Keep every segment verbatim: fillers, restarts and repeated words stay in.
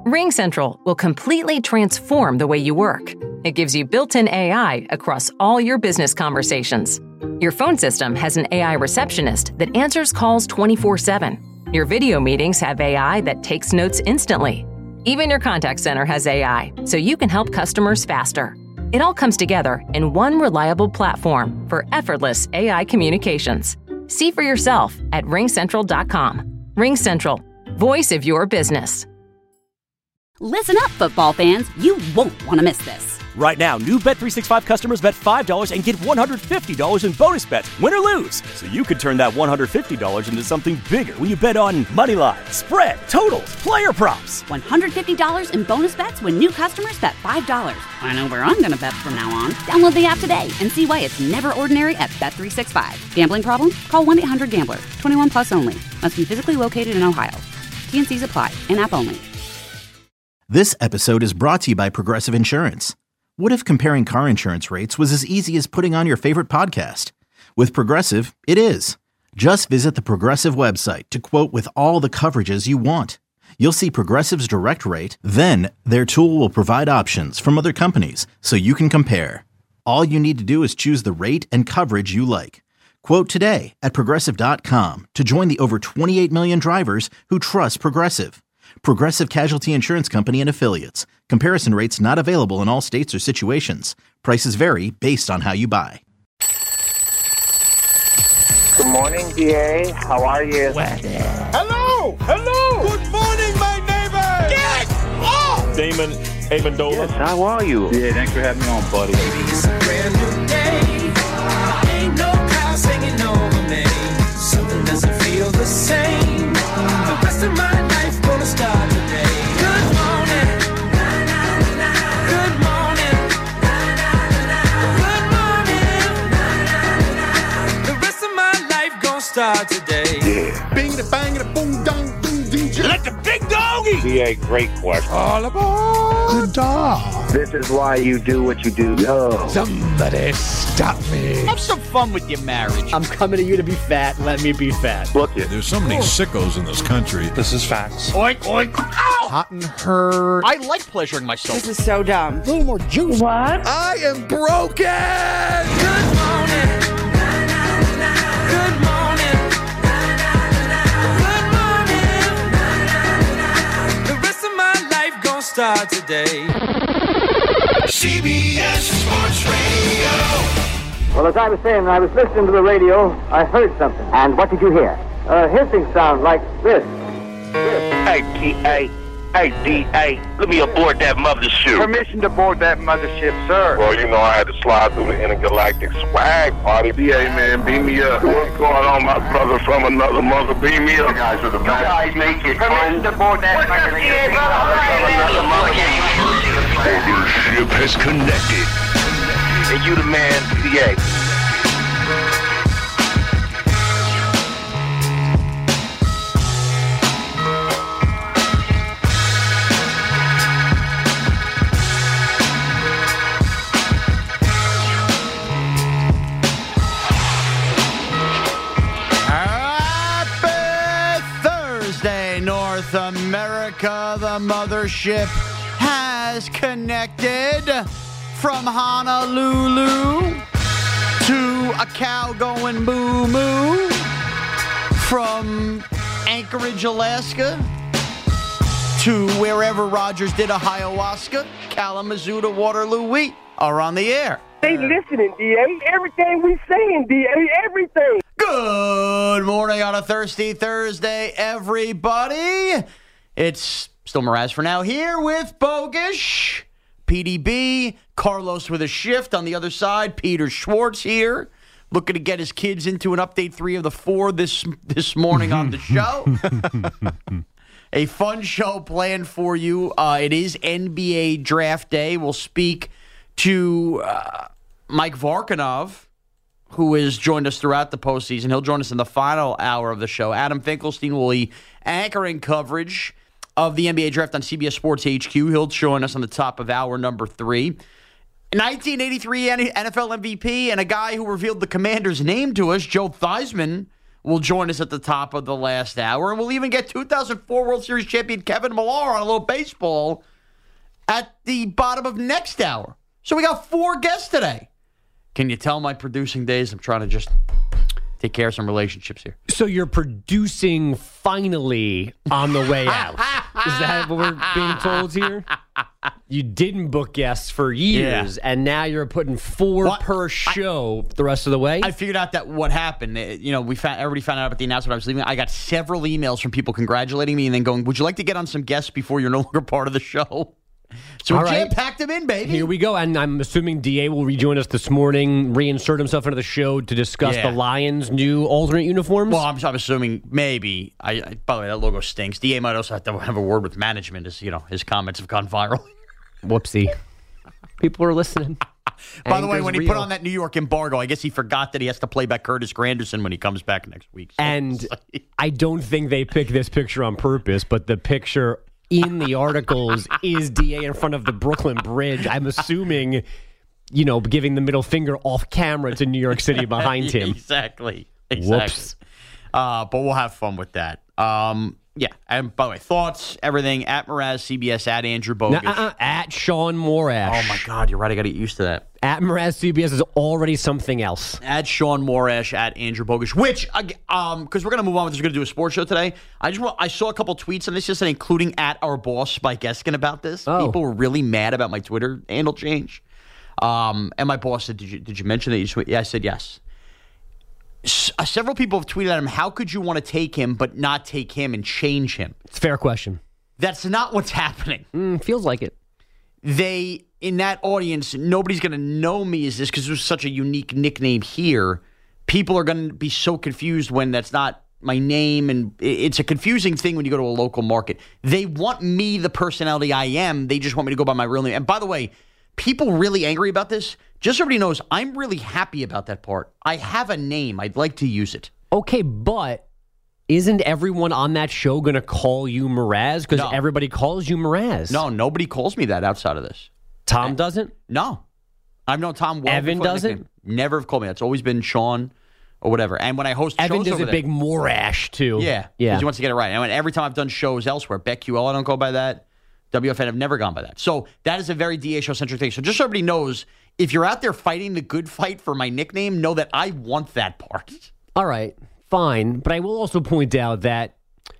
RingCentral will completely transform the way you work. It gives you built-in A I across all your business conversations. Your phone system has an A I receptionist that answers calls twenty-four seven. Your video meetings have A I that takes notes instantly. Even your contact center has A I, so you can help customers faster. It all comes together in one reliable platform for effortless A I communications. See for yourself at ring central dot com. RingCentral, voice of your business. Listen up, football fans. You won't want to miss this. Right now, new Bet three sixty-five customers bet five dollars and get one hundred fifty dollars in bonus bets, win or lose. So you could turn that one hundred fifty dollars into something bigger when you bet on money line, spread, totals, player props. one hundred fifty dollars in bonus bets when new customers bet five dollars. I know where I'm going to bet from now on. Download the app today and see why it's never ordinary at Bet three sixty-five. Gambling problem? Call one eight hundred gambler. twenty-one plus only. Must be physically located in Ohio. T and C's apply. In-app only. This episode is brought to you by Progressive Insurance. What if comparing car insurance rates was as easy as putting on your favorite podcast? With Progressive, it is. Just visit the Progressive website to quote with all the coverages you want. You'll see Progressive's direct rate, then their tool will provide options from other companies so you can compare. All you need to do is choose the rate and coverage you like. Quote today at progressive dot com to join the over twenty-eight million drivers who trust Progressive. Progressive Casualty Insurance Company and Affiliates. Comparison rates not available in all states or situations. Prices vary based on how you buy. Good morning, D A. How are you? Hello! Hello! Good morning, my neighbor! Get off! Damon Amendola. Yes, how are you? Yeah, thanks for having me on, buddy. It's a brand new day. Ain't no clouds hanging over me. Something doesn't feel the same. The rest of my life gonna start today. Good morning. Good morning. Good morning. The rest of my life gonna start today. Yeah. Bing the bang the boom dong boom ding. Let the big doggy. D A, great question. All aboard the dog. This is why you do what you do. Yo. Somebody stop me. Have some fun with your marriage. I'm coming to you to be fat. Let me be fat. Look it. There's so many sickos in this country. This is facts. Oink, oink. Ow! Hot and hurt. I like pleasuring myself. This is so dumb. A little more juice. What? I am broken. Good morning. Good morning. Good morning. The rest of my life gonna start today. C B S Sports Radio. Well, as I was saying, when I was listening to the radio, I heard something. And what did you hear? A hissing sound like this. This. Hey, T A. Hey, D A. Let me aboard that mothership. Permission to board that mothership, sir. Well, you know, I had to slide through the intergalactic swag party. D A, man, beam me up. What's going on, my brother from another mother? Beam me up. You guys are the best. You guys make it. Permission to board that mothership. Mothership has connected. And you the man, D A. North America, the mothership has connected from Honolulu to a cow going moo-moo, from Anchorage, Alaska to wherever Rogers did a ayahuasca. Kalamazoo to Waterloo, we are on the air. They listening, D A. Everything we saying, D A. Everything. Good morning on a thirsty Thursday, everybody. It's still Mraz for now here with Bogish, P D B, Carlos with a shift on the other side. Peter Schwartz here, looking to get his kids into an update three of the four this this morning on the show. A fun show planned for you. Uh, it is N B A Draft Day. We'll speak to uh, Mike Varkanov, who has joined us throughout the postseason. He'll join us in the final hour of the show. Adam Finkelstein will be anchoring coverage of the N B A Draft on C B S Sports H Q. He'll join us on the top of hour number three. nineteen eighty-three N F L M V P and a guy who revealed the Commander's name to us, Joe Theismann, will join us at the top of the last hour. And we'll even get two thousand four World Series champion Kevin Millar on a little baseball at the bottom of next hour. So we got four guests today. Can you tell my producing days? I'm trying to just take care of some relationships here. So you're producing finally on the way out. Is that what we're being told here? You didn't book guests for years, yeah. and now you're putting four what? per show I, the rest of the way? I figured out that what happened. You know, we found, everybody found out about the announcement I was leaving. I got several emails from people congratulating me and then going, would you like to get on some guests before you're no longer part of the show? So we right. jam-packed him in, baby. Here we go. And I'm assuming D A will rejoin us this morning, reinsert himself into the show to discuss yeah. the Lions' new alternate uniforms. Well, I'm, I'm assuming maybe. I, I By the way, that logo stinks. D A might also have to have a word with management as, you know, his comments have gone viral. Whoopsie. People are listening. By the way, when he real. put on that New York embargo, I guess he forgot that he has to play back Curtis Granderson when he comes back next week. So and I don't think they picked this picture on purpose, but the picture in the articles is D A in front of the Brooklyn Bridge. I'm assuming, you know, giving the middle finger off camera to New York City behind him. Exactly. Exactly. Whoops. Uh, but we'll have fun with that. Um, yeah. And by the way, thoughts, everything at Mraz C B S, at Andrew Bogusch. Nah, uh, at Sean Morash. Oh, my God. You're right. I got to get used to that. At Mraz C B S is already something else. At Sean Morash, at Andrew Bogusch, which, um, because we're going to move on with this, we're going to do a sports show today. I just want, I saw a couple tweets on this yesterday, including at our boss, Spike Eskin, about this. Oh. People were really mad about my Twitter handle change. Um, and my boss said, did you, did you mention that you tweet? Yeah, I said yes. S- uh, several people have tweeted at him, how could you want to take him but not take him and change him? It's a fair question. That's not what's happening. Mm, feels like it. They, in that audience, nobody's going to know me as this because there's such a unique nickname here. People are going to be so confused when that's not my name, and it's a confusing thing when you go to a local market. They want me, the personality I am. They just want me to go by my real name. And by the way, people really angry about this. Just so everybody knows, I'm really happy about that part. I have a name. I'd like to use it. Okay, but isn't everyone on that show going to call you Mraz? Because no. everybody calls you Mraz. No, nobody calls me that outside of this. Tom doesn't? No. I've known Tom well. Evan doesn't? Never have called me that. It's always been Sean or whatever. And when I host Evan shows does over a there, big Morash, too. Yeah. Yeah. Because he wants to get it right. And every time I've done shows elsewhere, BetQL, I don't go by that. W F N, I've never gone by that. So that is a very D A show-centric thing. So just so everybody knows, if you're out there fighting the good fight for my nickname, know that I want that part. All right, fine. But I will also point out that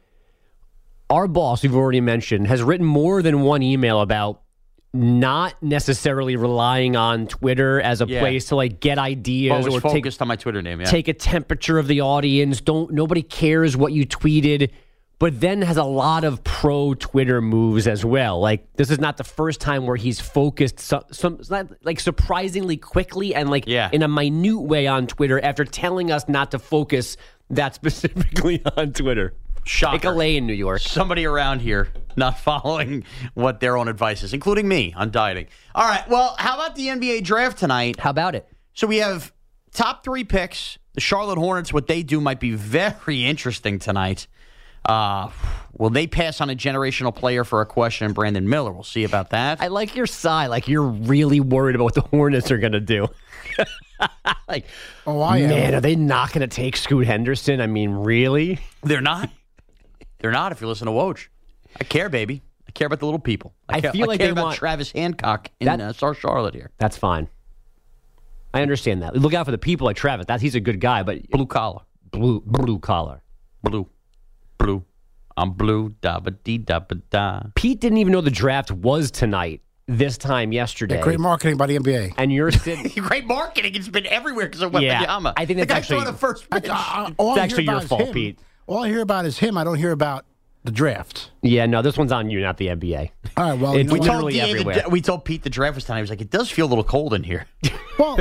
our boss, we've already mentioned, has written more than one email about not necessarily relying on Twitter as a yeah. place to like get ideas well, or focused take, on my Twitter name. Yeah. Take a temperature of the audience. Don't nobody cares what you tweeted. But then has a lot of pro-Twitter moves as well. Like, this is not the first time where he's focused some, some like surprisingly quickly and like yeah. in a minute way on Twitter after telling us not to focus that specifically on Twitter. Shocker. Take a lay in New York. Somebody around here not following what their own advice is, including me on dieting. All right, well, how about the N B A draft tonight? How about it? So we have top three picks. The Charlotte Hornets, what they do might be very interesting tonight. Uh, will they pass on a generational player for a question and Brandon Miller? We'll see about that. I like your sigh. Like you're really worried about what the Hornets are going to do. like, oh, I am. Man, are they not going to take Scoot Henderson? I mean, really? They're not. They're not if you listen to Woj. I care, baby. I care about the little people. I, I care, feel like I care they about want, Travis Hancock in that, uh, South Charlotte here. That's fine. I understand that. Look out for the people like Travis. That he's a good guy, but blue collar, blue blue collar, blue. Blue. I'm blue. Da ba dee da ba da. Pete didn't even know the draft was tonight. This time yesterday. Yeah, great marketing by the N B A. And you're sitting. Great marketing. It's been everywhere because of yeah, Wembanyama. I think that's the guy actually the first. I, I, it's actually your fault, him. Pete. All I hear about is him. I don't hear about the draft. Yeah, no, this one's on you, not the N B A. All right, well, it's you know literally everywhere. The, we told Pete the draft was tonight. He was like, "It does feel a little cold in here." Well,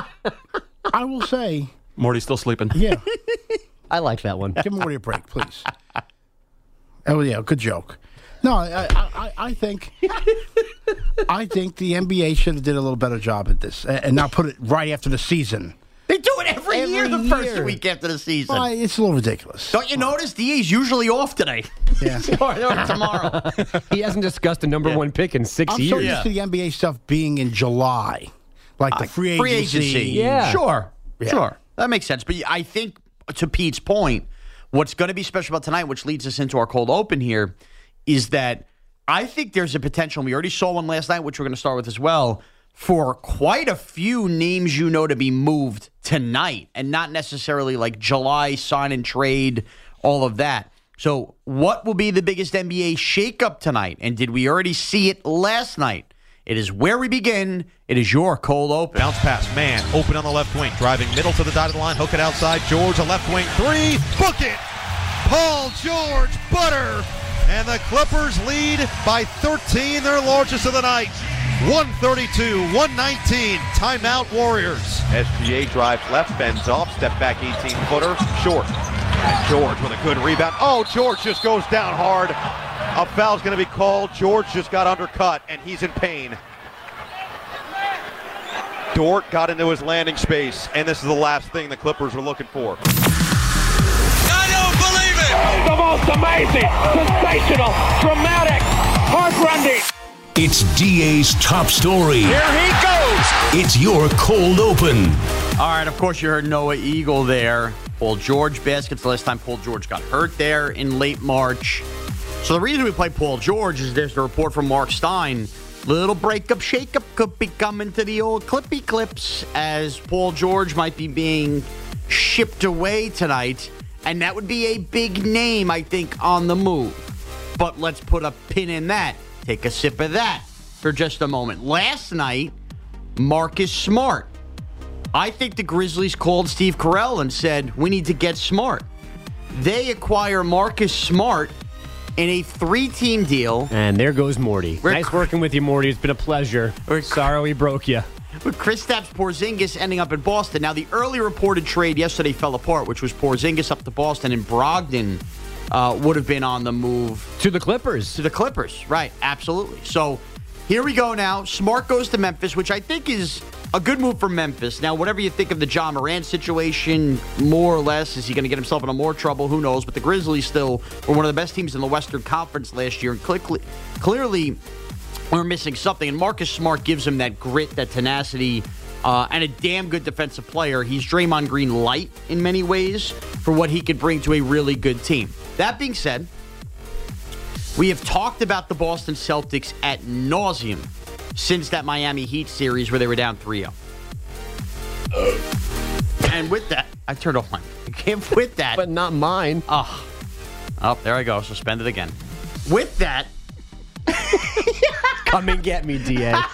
I will say, Morty's still sleeping. Yeah, I like that one. Give Morty a break, please. Oh yeah, good joke. No, I, I, I think, I think the N B A should have did a little better job at this, and not put it right after the season. They do it every, every year, the year. first week after the season. Well, it's a little ridiculous. Don't you notice? D A's usually off today. Yeah. or, or tomorrow. He hasn't discussed the number yeah. one pick in six I'm years. so used to the N B A stuff being in July, like the free agency. Free agency. Yeah. Sure. Yeah. Sure. That makes sense. But I think to Pete's point, what's going to be special about tonight, which leads us into our cold open here, is that I think there's a potential, and we already saw one last night, which we're going to start with as well, for quite a few names you know to be moved tonight, and not necessarily like July sign and trade, all of that. So what will be the biggest N B A shakeup tonight? And did we already see it last night? It is where we begin. It is your cold open. Bounce pass, man, open on the left wing, driving middle to the dotted line, hook it outside. George, a left wing three, book it. Paul George, butter, and the Clippers lead by thirteen, their largest of the night. one thirty-two, one nineteen, timeout Warriors. S G A drives left, bends off, step back eighteen-footer, short. And George with a good rebound. Oh, George just goes down hard. A foul's going to be called. George just got undercut, and he's in pain. Dort got into his landing space, and this is the last thing the Clippers are looking for. I don't believe it! The most amazing, sensational, dramatic, heart-rending. It's D A's top story. Here he goes! It's your cold open. All right, of course you heard Noah Eagle there. Paul George baskets. The last time Paul George got hurt there in late March. So the reason we play Paul George is there's a report from Mark Stein. Little breakup, shakeup could be coming to the old Clippy Clips as Paul George might be being shipped away tonight. And that would be a big name, I think, on the move. But let's put a pin in that. Take a sip of that for just a moment. Last night, Marcus Smart. I think the Grizzlies called Steve Carell and said, we need to get smart. They acquire Marcus Smart in a three-team deal. And there goes Morty. We're nice cr- working with you, Morty. It's been a pleasure. We're Sorry we broke you. With Kristaps Porzingis ending up in Boston. Now, the early reported trade yesterday fell apart, which was Porzingis up to Boston, and Brogdon uh, would have been on the move. To the Clippers. To the Clippers, right. Absolutely. So here we go now. Smart goes to Memphis, which I think is a good move for Memphis. Now, whatever you think of the John Morant situation, more or less, is he going to get himself into more trouble? Who knows? But the Grizzlies still were one of the best teams in the Western Conference last year. And clearly, clearly we're missing something. And Marcus Smart gives him that grit, that tenacity, uh, and a damn good defensive player. He's Draymond Green light in many ways for what he could bring to a really good team. That being said, we have talked about the Boston Celtics ad nauseum since that Miami Heat series where they were down three oh. And with that, I turned off my with that. But not mine. Oh, oh, there I go. Suspended again. With that. Come and get me, D A.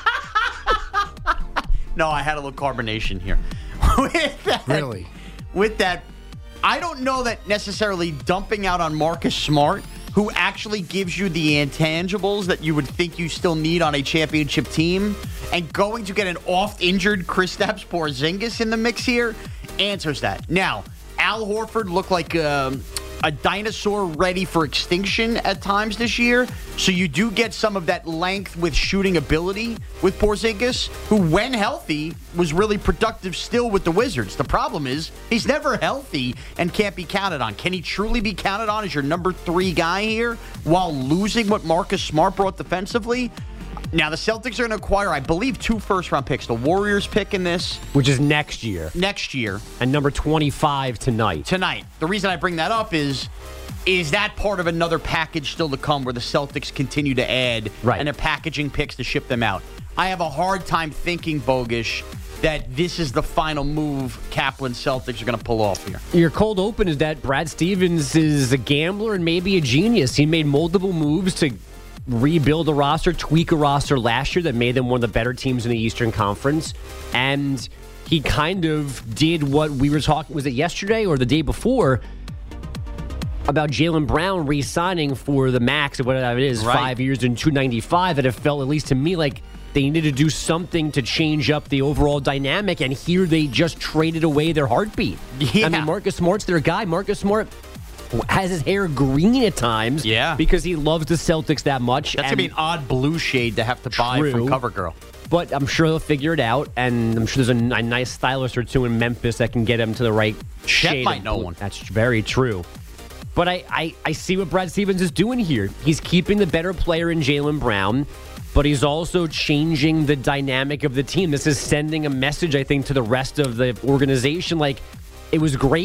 No, I had a little carbonation here. With that, really? With that, I don't know that necessarily dumping out on Marcus Smart, who actually gives you the intangibles that you would think you still need on a championship team, and going to get an oft-injured Kristaps Porzingis in the mix here, answers that. Now, Al Horford looked like um, a dinosaur ready for extinction at times this year, so you do get some of that length with shooting ability with Porzingis, who, when healthy, was really productive still with the Wizards. The problem is he's never healthy and can't be counted on. Can he truly be counted on as your number three guy here while losing what Marcus Smart brought defensively? Now, the Celtics are going to acquire, I believe, two first-round picks. The Warriors pick in this. Which is next year. Next year. And number twenty-five tonight. Tonight. The reason I bring that up is, is that part of another package still to come where the Celtics continue to add right. and they're packaging picks to ship them out? I have a hard time thinking, Bogish, that this is the final move Kaplan Celtics are going to pull off here. Your cold open is that Brad Stevens is a gambler and maybe a genius. He made multiple moves to rebuild a roster, tweak a roster last year that made them one of the better teams in the Eastern Conference. And he kind of did what we were talking, was it yesterday or the day before, about Jaylen Brown re-signing for the max of whatever it is, right. five years and two ninety-five, that it felt, at least to me, like they needed to do something to change up the overall dynamic. And here they just traded away their heartbeat. Yeah. I mean, Marcus Smart's their guy. Marcus Smart has his hair green at times, yeah, because he loves the Celtics that much. That's going to be an odd blue shade to have to buy True. from CoverGirl. But I'm sure they'll figure it out, and I'm sure there's a, a nice stylist or two in Memphis that can get him to the right Chet shade. might know blue. one. That's very true. But I, I, I see what Brad Stevens is doing here. He's keeping the better player in Jaylen Brown, but he's also changing the dynamic of the team. This is sending a message, I think, to the rest of the organization. Like, it was great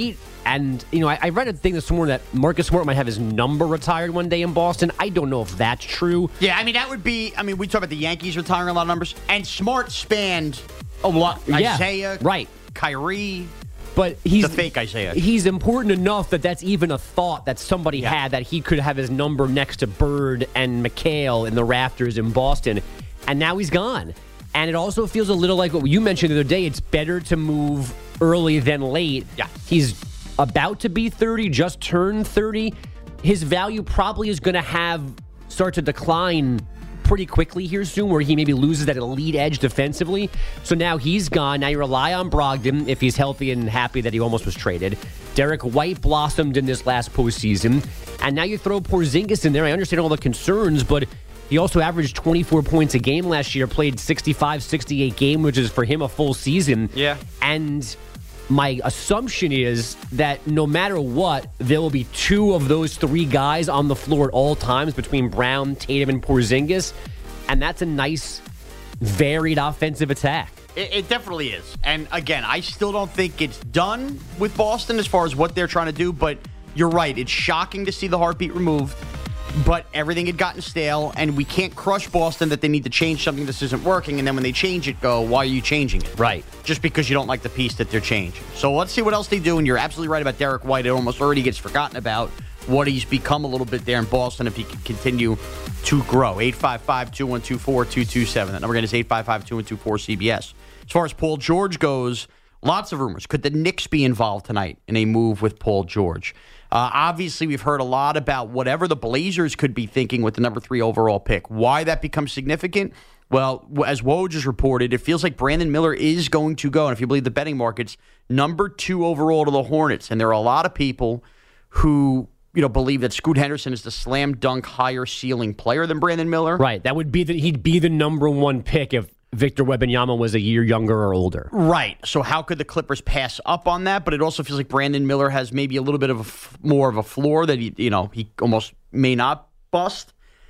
And, you know, I, I read a thing this morning that Marcus Smart might have his number retired one day in Boston. I don't know if that's true. Yeah, I mean, that would be, I mean, we talk about the Yankees retiring a lot of numbers, and Smart spanned a lot. Yeah, Isaiah, right. Kyrie. But he's the fake Isaiah. He's important enough that that's even a thought that somebody yeah. had, that he could have his number next to Bird and McHale in the rafters in Boston. And now he's gone. And it also feels a little like what you mentioned the other day. It's better to move early than late. Yeah. He's about to be thirty, just turned thirty. His value probably is going to have start to decline pretty quickly here soon, where he maybe loses that elite edge defensively. So now he's gone. Now you rely on Brogdon if he's healthy and happy that he almost was traded. Derek White blossomed in this last postseason. And now you throw Porzingis in there. I understand all the concerns, but he also averaged twenty-four points a game last year, played sixty-five, sixty-eight game, which is for him a full season. Yeah. And my assumption is that no matter what, there will be two of those three guys on the floor at all times between Brown, Tatum, and Porzingis. And that's a nice, varied offensive attack. It, it definitely is. And again, I still don't think it's done with Boston as far as what they're trying to do, but you're right. It's shocking to see the heartbeat removed. But everything had gotten stale, and we can't crush Boston that they need to change something this isn't working, and then when they change it, go, why are you changing it? Right. Just because you don't like the piece that they're changing. So let's see what else they do, and you're absolutely right about Derek White. It almost already gets forgotten about what he's become a little bit there in Boston if he can continue to grow. eight five five, two one two, four two two seven. That number again is eight five five, two one two, four C B S. As far as Paul George goes, lots of rumors. Could the Knicks be involved tonight in a move with Paul George? Uh, obviously, we've heard a lot about whatever the Blazers could be thinking with the number three overall pick. Why that becomes significant? Well, as Woj has reported, it feels like Brandon Miller is going to go, and if you believe the betting markets, number two overall to the Hornets. And there are a lot of people who, you know, believe that Scoot Henderson is the slam dunk higher ceiling player than Brandon Miller. Right. That would be the, he'd be the number one pick if Victor Wembanyama was a year younger or older. Right. So how could the Clippers pass up on that? But it also feels like Brandon Miller has maybe a little bit of a f- more of a floor that he, you know, he almost may not bust.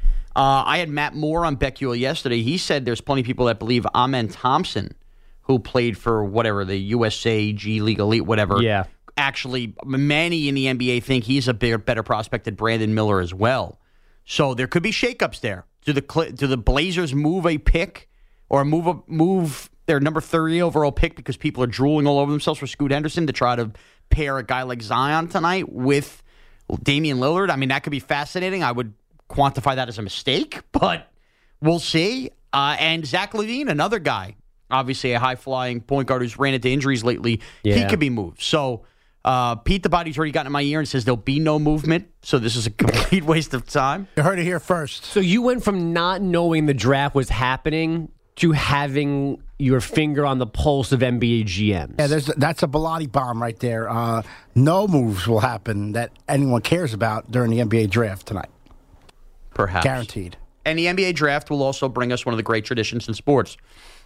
Uh, I had Matt Moore on BetQL yesterday. He said there's plenty of people that believe Amen Thompson, who played for whatever, the U S A, G League Elite, whatever. Yeah. Actually, many in the N B A think he's a bigger, better prospect than Brandon Miller as well. So there could be shakeups there. Do the do the Blazers move a pick? Or move a, move their number thirty overall pick because people are drooling all over themselves for Scoot Henderson to try to pair a guy like Zion tonight with Damian Lillard? I mean, that could be fascinating. I would quantify that as a mistake, but we'll see. Uh, and Zach LaVine, another guy, obviously a high-flying point guard who's ran into injuries lately, yeah. he could be moved. So uh, Pete the Body's already gotten in my ear and says there'll be no movement, so this is a complete waste of time. You heard it here first. So you went from not knowing the draft was happening to having your finger on the pulse of N B A G Ms. Yeah, there's that's a Bilotti bomb right there. Uh, no moves will happen that anyone cares about during the N B A draft tonight. Perhaps. Guaranteed. And the N B A draft will also bring us one of the great traditions in sports,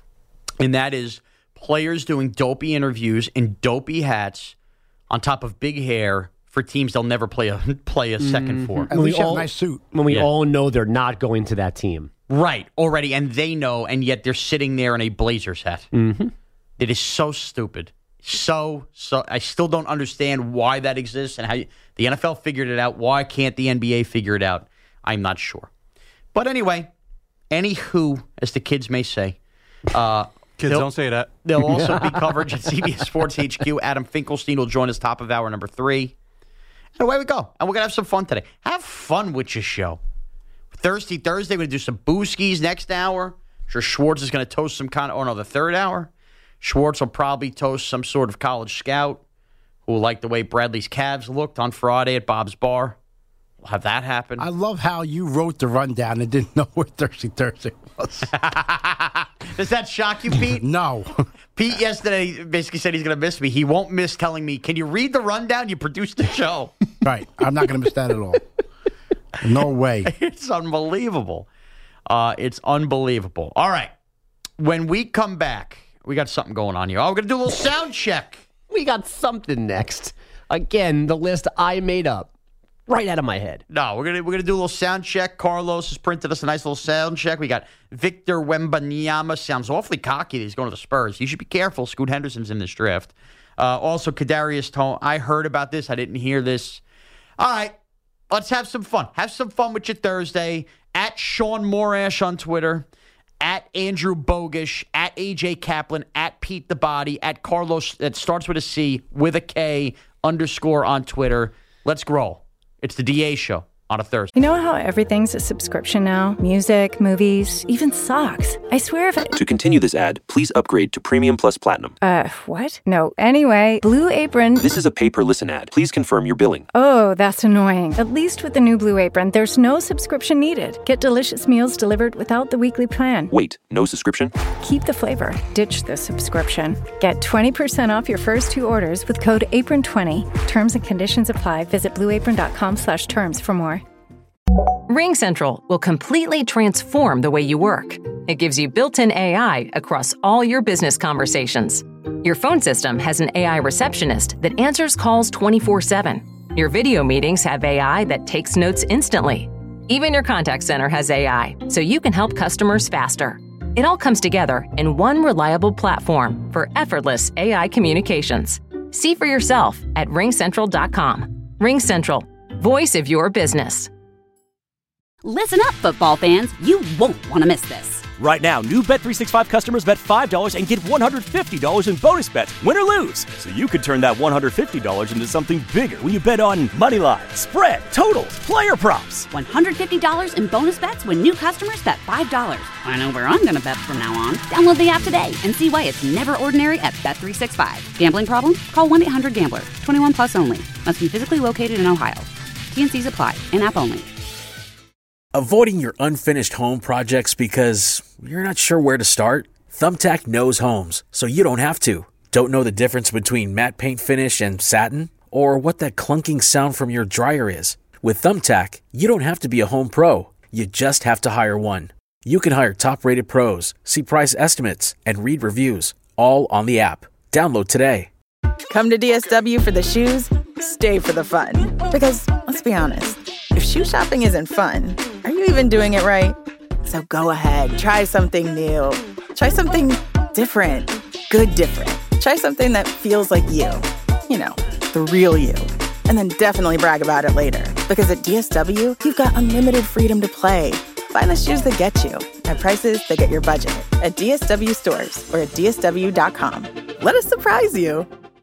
and that is players doing dopey interviews in dopey hats on top of big hair for teams they'll never play a play a second mm-hmm. for. At least you have a nice suit. When we yeah. all know they're not going to that team. Right, already, and they know, and yet they're sitting there in a Blazers hat. Mm-hmm. It is so stupid. So, so I still don't understand why that exists and how you, the N F L figured it out. Why can't the N B A figure it out? I'm not sure. But anyway, anywho, as the kids may say. Uh, kids don't say that. There'll also be coverage at C B S Sports H Q. Adam Finkelstein will join us top of hour number three. And away we go. And we're going to have some fun today. Have fun with your show. Thirsty Thursday, we're going to do some booskies next hour. I'm sure Schwartz is going to toast some kind of, oh no, the third hour. Schwartz will probably toast some sort of college scout who will like the way Bradley's Cavs looked on Friday at Bob's Bar. We'll have that happen. I love how you wrote the rundown and didn't know where Thirsty Thursday was. Does that shock you, Pete? No. Pete yesterday basically said he's going to miss me. He won't miss telling me, can you read the rundown? You produced the show. Right. I'm not going to miss that at all. No way. It's unbelievable. Uh, it's unbelievable. All right. When we come back, we got something going on here. Oh, we're going to do a little sound check. We got something next. Again, the list I made up. Right out of my head. No, we're gonna we're gonna do a little sound check. Carlos has printed us a nice little sound check. We got Victor Wembanyama. Sounds awfully cocky that he's going to the Spurs. You should be careful. Scoot Henderson's in this draft. Uh, also, Kadarius Toney. I heard about this. I didn't hear this. All right. Let's have some fun. Have some fun with your Thursday. At Sean Morash on Twitter. At Andrew Bogish. At A J Kaplan. At Pete the Body. At Carlos, that starts with a C, with a K, underscore on Twitter. Let's grow. It's the D A Show on a Thursday. You know how everything's a subscription now? Music, movies, even socks. I swear if I... To continue this ad, please upgrade to Premium Plus Platinum. Uh, what? No. Anyway, Blue Apron... This is a pay-per-listen ad. Please confirm your billing. Oh, that's annoying. At least with the new Blue Apron, there's no subscription needed. Get delicious meals delivered without the weekly plan. Wait, no subscription? Keep the flavor. Ditch the subscription. Get twenty percent off your first two orders with code apron twenty. Terms and conditions apply. Visit blueapron.com slash terms for more. RingCentral will completely transform the way you work. It gives you built-in A I across all your business conversations. Your phone system has an A I receptionist that answers calls twenty-four seven. Your video meetings have A I that takes notes instantly. Even your contact center has A I, so you can help customers faster. It all comes together in one reliable platform for effortless A I communications. See for yourself at ring central dot com. RingCentral, voice of your business. Listen up, football fans. You won't want to miss this. Right now, new Bet three sixty-five customers bet five dollars and get one hundred fifty dollars in bonus bets, win or lose. So you could turn that one hundred fifty dollars into something bigger when you bet on money line, spread, totals, player props. one hundred fifty dollars in bonus bets when new customers bet five dollars. I know where I'm going to bet from now on. Download the app today and see why it's never ordinary at Bet three sixty-five. Gambling problem? Call one eight hundred gambler. twenty-one plus only. Must be physically located in Ohio. T N Cs apply. In-app only. Avoiding your unfinished home projects because you're not sure where to start? Thumbtack knows homes, so you don't have to. Don't know the difference between matte paint finish and satin? Or what that clunking sound from your dryer is? With Thumbtack, you don't have to be a home pro. You just have to hire one. You can hire top-rated pros, see price estimates, and read reviews, all on the app. Download today. Come to D S W for the shoes, stay for the fun. Because, let's be honest, if shoe shopping isn't fun, are you even doing it right? So go ahead, try something new. Try something different. Good different. Try something that feels like you. You know, the real you. And then definitely brag about it later. Because at D S W, you've got unlimited freedom to play. Find the shoes that get you at prices that get your budget at D S W stores or at D S W dot com. Let us surprise you.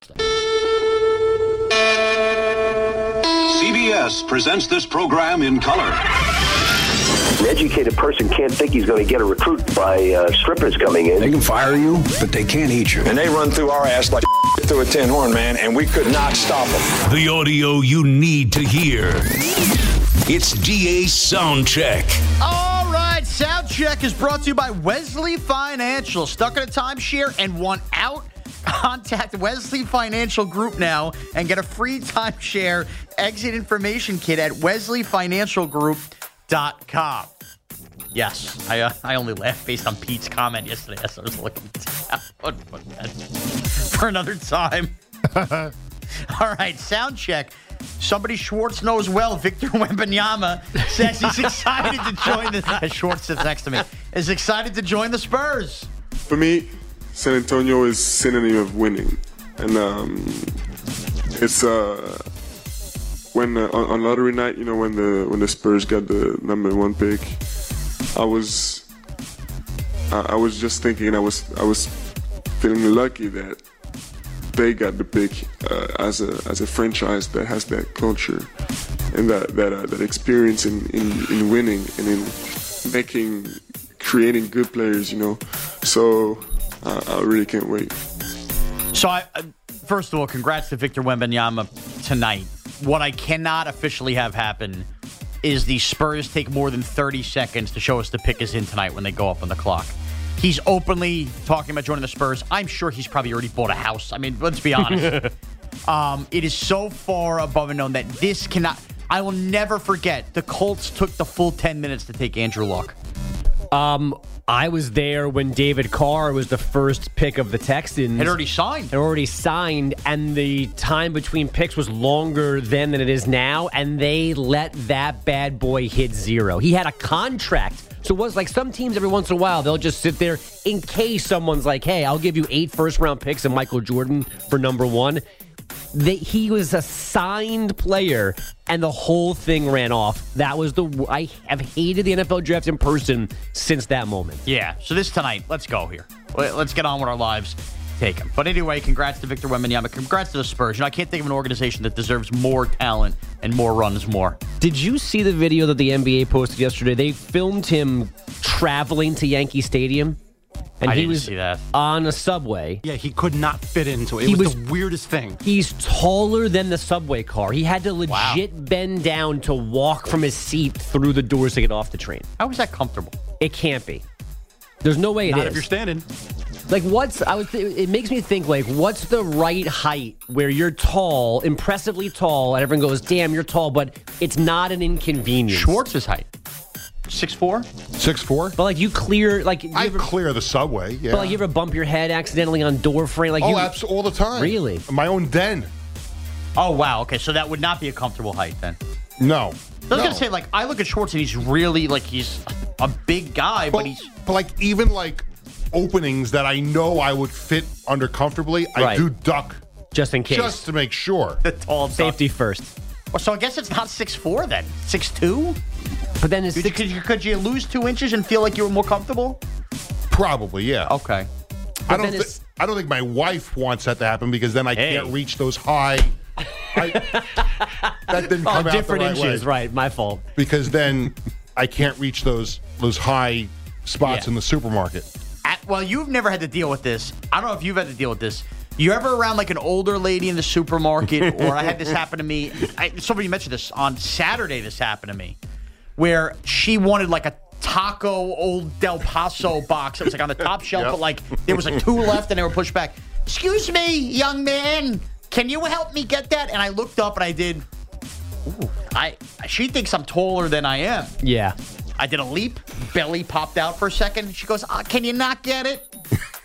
C B S presents this program in color. An educated person can't think he's going to get a recruit by uh, strippers coming in. They can fire you, but they can't eat you. And they run through our ass like through a tin horn, man, and we could not stop them. The audio you need to hear. It's D A's Sound Check. All right, Sound Check is brought to you by Wesley Financial. Stuck in a timeshare and want out? Contact Wesley Financial Group now and get a free timeshare exit information kit at wesley financial group dot com. Yes, I uh, I only laughed based on Pete's comment yesterday as I was looking down for another time. All right, Sound Check. Somebody Schwartz knows well, Victor Wembanyama, says he's excited to join the... As Schwartz sits next to me, is excited to join the Spurs. For me, San Antonio is synonym of winning. And um, it's... uh. When uh, on, on lottery night, you know, when the when the Spurs got the number one pick, I was I, I was just thinking I was I was feeling lucky that they got the pick uh, as a as a franchise that has that culture and that that uh, that experience in, in, in winning and in making creating good players, you know. So uh, I really can't wait. So I, uh, first of all, congrats to Victor Wembanyama tonight. What I cannot officially have happen is the Spurs take more than thirty seconds to show us the pick is in tonight when they go up on the clock. He's openly talking about joining the Spurs. I'm sure he's probably already bought a house. I mean, let's be honest. um, it is so far above and known that this cannot... I will never forget the Colts took the full ten minutes to take Andrew Luck. Um, I was there when David Carr was the first pick of the Texans. Had already signed. Had already signed, and the time between picks was longer then than it is now, and they let that bad boy hit zero. He had a contract. So it was like some teams every once in a while, they'll just sit there in case someone's like, hey, I'll give you eight first-round picks and Michael Jordan for number one. They, he was a signed player, and the whole thing ran off. That was the I have hated the N F L draft in person since that moment. Yeah, so this tonight, let's go here. Let's get on with our lives. Take him. But anyway, congrats to Victor Wembanyama. Congrats to the Spurs. You know, I can't think of an organization that deserves more talent and more runs more. Did you see the video that the N B A posted yesterday? They filmed him traveling to Yankee Stadium. And I he didn't was see that. on a subway. Yeah, he could not fit into it. It He was, was- the weirdest thing. He's taller than the subway car. He had to legit Wow. bend down to walk from his seat through the doors to get off the train. How is that comfortable? It can't be. There's no way it is. Not if you're standing. Like, what's, I would th- it makes me think, like, what's the right height where you're tall, impressively tall, and everyone goes, damn, you're tall, but it's not an inconvenience. Schwartz's height. six four? six four? But, like, you clear, like... You I ever, clear the subway, yeah. But, like, you ever bump your head accidentally on door frame? Like, oh, you, abs- all the time. Really? My own den. Oh, wow. Okay, so that would not be a comfortable height then. No. I was no. going to say, like, I look at Schwartz and he's really, like, he's a big guy, but, But, he's... but, like, even, like, openings that I know I would fit under comfortably, I Right. do duck. Just in case. Just to make sure. The tall Safety first. Well, so I guess it's not six four then. six two? But then it's Could, six, could, you, could you lose two inches and feel like you were more comfortable? Probably, yeah. Okay. I don't. then Thi- it's- I don't think my wife wants that to happen because then I Hey. can't reach those high. I, that didn't oh, come out different the right inches. way. Right, my fault. Because then I can't reach those those high spots Yeah. in the supermarket. At, well, you've never had to deal with this. I don't know if you've had to deal with this. You ever around like an older lady in the supermarket, or I had this happen to me. I, somebody mentioned this on Saturday. This happened to me, where she wanted like a taco old Del Paso box. It was like on the top shelf, Yep. but like there was like two left, and they were pushed back. Excuse me, young man, can you help me get that? And I looked up and I did. Ooh, I she thinks I'm taller than I am. Yeah. I did a leap, belly popped out for a second. She goes, uh, can you not get it?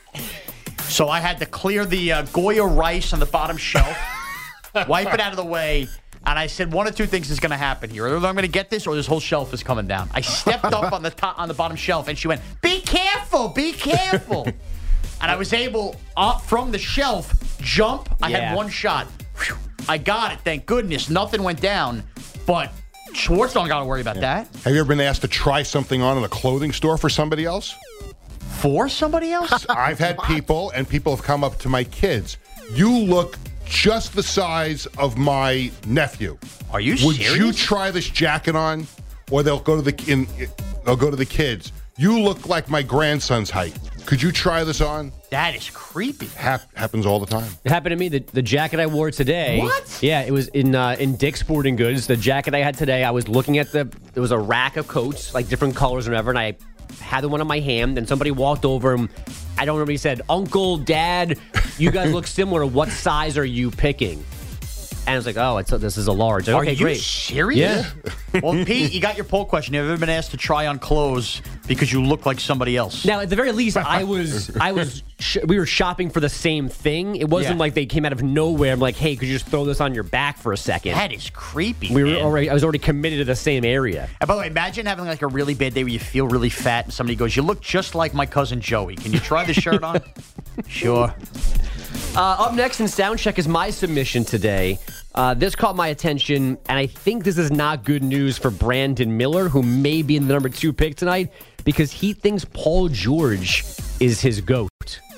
So I had to clear the uh, Goya rice on the bottom shelf, wipe it out of the way, and I said one of two things is going to happen here. Either I'm going to get this or this whole shelf is coming down. I stepped up on the top, on the bottom shelf, and she went, be careful, be careful. And I was able, uh, from the shelf, jump. I Yeah. had one shot. Whew. I got it, thank goodness. Nothing went down, but Schwartz don't got to worry about that. Have you ever been asked to try something on in a clothing store for somebody else? For somebody else? I've had people, and people have come up to my kids. You look just the size of my nephew. Are you Would serious? you try this jacket on? Or they'll go to the in, they'll go to the kids. You look like my grandson's height. Could you try this on? That is creepy. Hap- happens all the time. It happened to me. The, the jacket I wore today. What? Yeah, it was in uh, in Dick's Sporting Goods. The jacket I had today, I was looking at the, there was a rack of coats, like different colors and whatever, and I had the one in my hand, and somebody walked over, and I don't remember, he said, Uncle, Dad, you guys look similar. What size are you picking? And I was like, oh, it's, this is a large. Like, Are okay, you great. serious? Yeah. Well, Pete, you got your poll question. Have you ever been asked to try on clothes because you look like somebody else? Now, at the very least, I was, I was, sh- we were shopping for the same thing. It wasn't Yeah. like they came out of nowhere. I'm like, hey, could you just throw this on your back for a second? That is creepy. we were man. already, I was already committed to the same area. And by the way, imagine having like a really bad day where you feel really fat and somebody goes, you look just like my cousin Joey. Can you try this shirt on? Sure. Uh, up next in Soundcheck is my submission today. Uh, this caught my attention, and I think this is not good news for Brandon Miller, who may be in the number two pick tonight, because he thinks Paul George is his GOAT.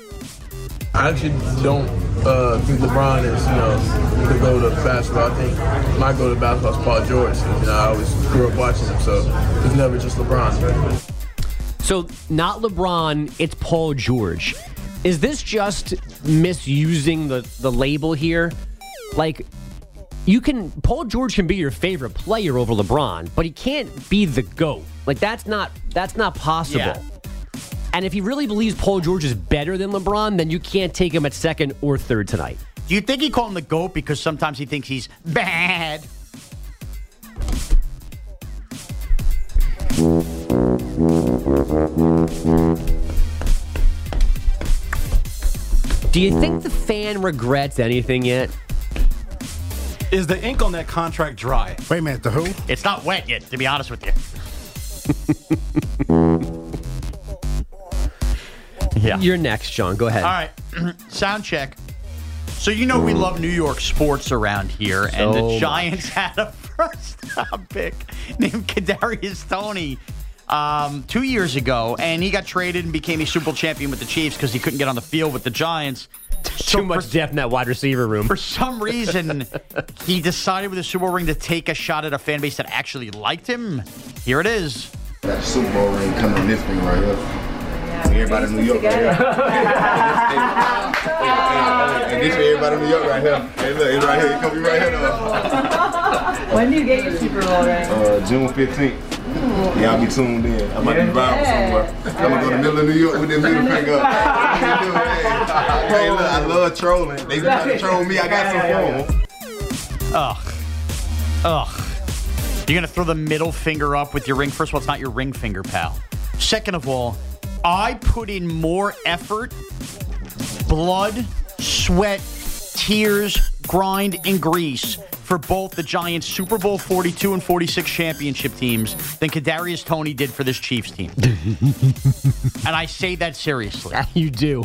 I actually don't uh, think LeBron is, you know, the GOAT of basketball. I think my GOAT of basketball is Paul George. You know, I always grew up watching him, so it's never just LeBron. So, not LeBron, it's Paul George. Is this just misusing the, the label here? Like, you can, Paul George can be your favorite player over LeBron, but he can't be the GOAT. Like, that's not, that's not possible. Yeah. And if he really believes Paul George is better than LeBron, then you can't take him at second or third tonight. Do you think he called him the GOAT because sometimes he thinks he's bad? Do you think the fan regrets anything yet? Is the ink on that contract dry? Wait a minute, the who? It's not wet yet, to be honest with you. Yeah. You're next, Sean. Go ahead. All right. Sound check. So you know we love New York sports around here, So and the much. Giants had a first-round pick named Kadarius Toney um, two years ago, and he got traded and became a Super Bowl champion with the Chiefs because he couldn't get on the field with the Giants. Too much depth in that wide receiver room. For some reason, he decided with the Super Bowl ring to take a shot at a fan base that actually liked him. Here it is. That Super Bowl ring coming on this thing right here. Everybody in New York right here. And this for everybody in New York right here. Hey, look, it's right here. It come be right here, though. When do you get your Super Bowl ring? Uh, June fifteenth. Y'all be tuned in. I'm about to be viral somewhere. I'm going to go to the middle of New York with this middle finger up. Hey, look, I love trolling. They try to troll me. I got some phone. Ugh. Ugh. You're going to throw the middle finger up with your ring. First of all, it's not your ring finger, pal. Second of all, I put in more effort, blood, sweat, tears, grind, and grease for both the Giants' Super Bowl forty-two and forty-six championship teams than Kadarius Toney did for this Chiefs team. And I say that seriously. You do.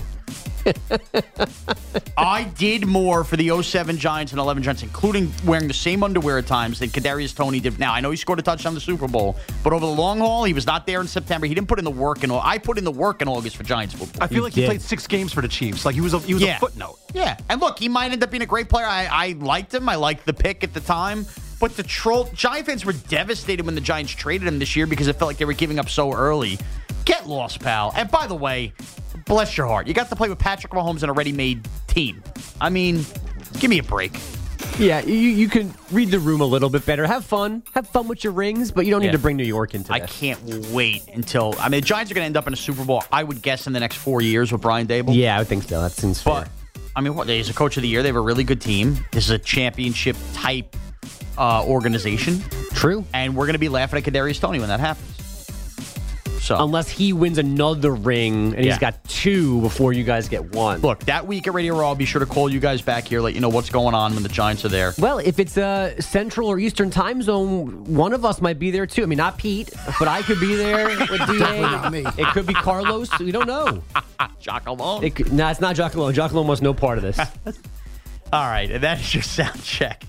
I did more for the oh seven Giants and eleven Giants, including wearing the same underwear at times than Kadarius Toney did. Now, I know he scored a touchdown in the Super Bowl, but over the long haul, he was not there in September. He didn't put in the work in. I put in the work in August for Giants football. I feel like he played six games for the Chiefs. Like he was a he was Yeah. a footnote. Yeah, and look, he might end up being a great player. I, I liked him. I liked the pick at the time. But the troll Giant fans were devastated when the Giants traded him this year because it felt like they were giving up so early. Get lost, pal. And by the way, bless your heart, you got to play with Patrick Mahomes in a ready-made team. I mean, give me a break. Yeah, you, you can read the room a little bit better. Have fun. Have fun with your rings, but you don't Yeah. need to bring New York into I this. can't wait until... I mean, the Giants are going to end up in a Super Bowl, I would guess, in the next four years with Brian Dable. Yeah, I would think so. That seems fair. But, I mean, what, he's a coach of the year. They have a really good team. This is a championship-type uh, organization. True. And we're going to be laughing at Kadarius Toney when that happens. So Unless he wins another ring and Yeah. he's got two before you guys get one. Look, that week at Radio Raw, I'll be sure to call you guys back here, let you know what's going on when the Giants are there. Well, if it's a Central or Eastern time zone, one of us might be there too. I mean, not Pete, but I could be there with D A. Not me. It could be Carlos. We don't know. Jock alone. It could, no, it's not Jock Alone. Jock Alone wants no part of this. All right, and that is your sound check.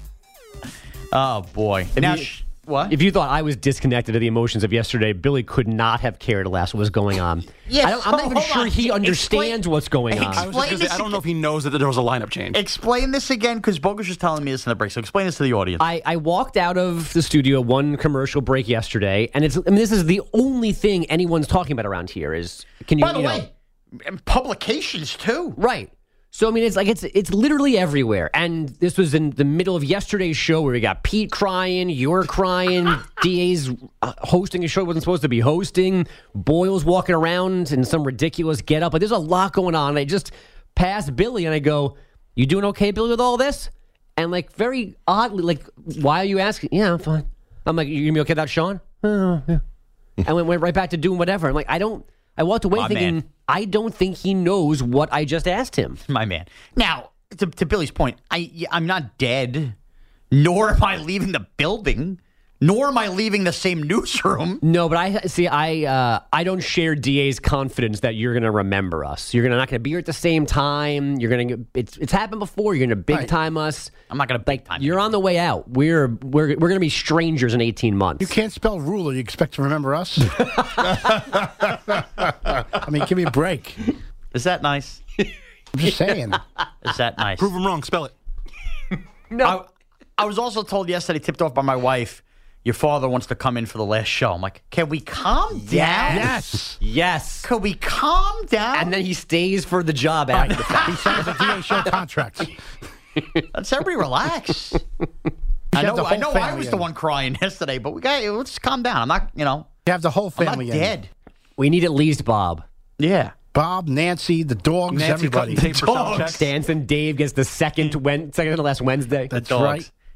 Oh, boy. If now, you- sh- what? If you thought I was disconnected to the emotions of yesterday, Billy could not have cared less what was going on. Yes, I don't, I'm not even hold sure on. he understands Explain- what's going on. I, was just gonna say, I don't know if he knows that there was a lineup change. Explain this again, because Bogus was telling me this in the break. So explain this to the audience. I, I walked out of the studio one commercial break yesterday, and it's I mean, this is the only thing anyone's talking about around here is can you, By the you know, way, and publications too. right. So I mean, it's like it's it's literally everywhere. And this was in the middle of yesterday's show where we got Pete crying, you're crying, D A's uh, hosting a show he wasn't supposed to be hosting, Boyle's walking around in some ridiculous getup. Like there's a lot going on. I just passed Billy and I go, "You doing okay, Billy, with all this?" And like very oddly, like, "Why are you asking?" "Yeah, I'm fine." I'm like, "You gonna be okay without Sean?" "Oh, yeah." And we went right back to doing whatever. I'm like, I don't. I walked away My thinking, man. I don't think he knows what I just asked him. My man. Now, to, to Billy's point, I, I'm not dead, nor am I leaving the building, nor am I leaving the same newsroom. No, but I see. I uh, I don't share D A's confidence that you're going to remember us. You're gonna not going to be here at the same time. You're going to. It's it's happened before. You're going to big Right. time us. I'm not going to big time. You're on the way out. We're we're we're going to be strangers in eighteen months. You can't spell ruler. You expect to remember us? I mean, give me a break. Is that nice? I'm just saying. Is that nice? Prove him wrong. Spell it. No, I, I was also told yesterday, tipped off by my wife, your father wants to come in for the last show. I'm like, can we calm down? Yes. yes. Can we calm down? And then he stays for the job after the fact. He signed a D A show contract. Let's everybody relax. I have know, the I whole know I family was the in. one crying yesterday, but we got let's just calm down. I'm not, you know, You have the whole I'm not family in. dead. We need at least Bob. Yeah. Bob, Nancy, the dogs, Nancy everybody. cutting tape for sound check. Stanson Dave gets the second Wen- second to last Wednesday. That's Dogs. right.